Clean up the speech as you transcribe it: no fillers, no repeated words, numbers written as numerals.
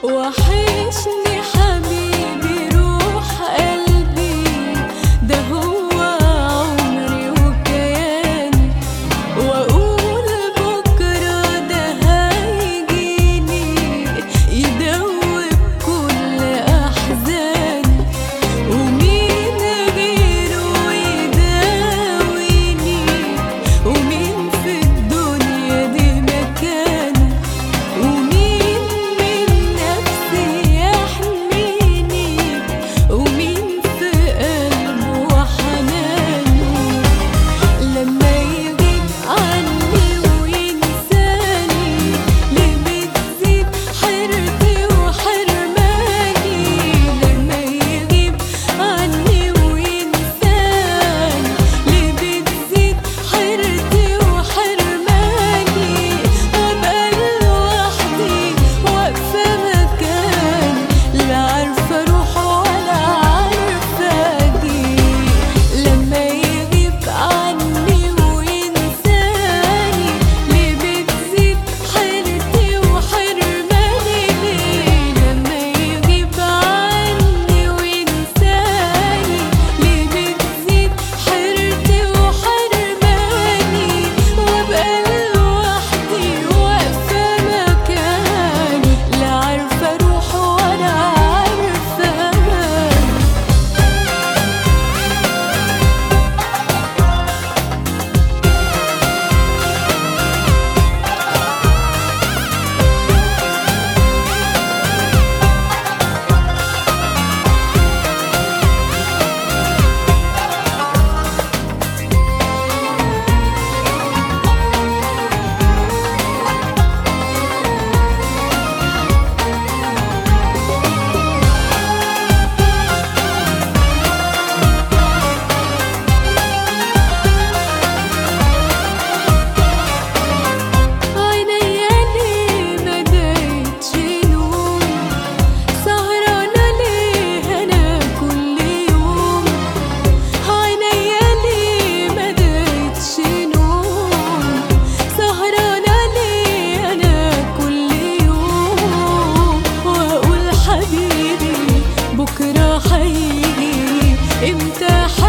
وحشني حبيبي روح قلبي، ده هو عمري وكياني، وأقول بكرة ده هيجيني يدوب كل أحزاني، ومين غيره يداويني، ومين في الدنيا دي مكاني، ومين من نفسي يحميني، ومين في قلبه وحناني. لما يغيب عني وينساني ليه بتزيد حيرتي وحرماني، لما يغيب عني وينساني ليه بتزيد حيرتي وحرماني، أبقى لوحدي واقفة مكاني، لا عارفة أروح ولا عارفة أجي. لما يغيب عني وينساني ليه بتزيد حيرتي وحرماني، لما يغيب عني وينساني ليه بتزيد حيرتي وحرماني، وأبقى لوحدي واقفة مكاني، لا عارفة أروح ولا عارفة أجي. عينيا ليه مدايتش نوم، سهرانة ليه أنا كل يوم، عينيا ليه مدايتش نوم، سهرانة ليه أنا كل يوم، وأقول حبيبي بكرة هيجي امتى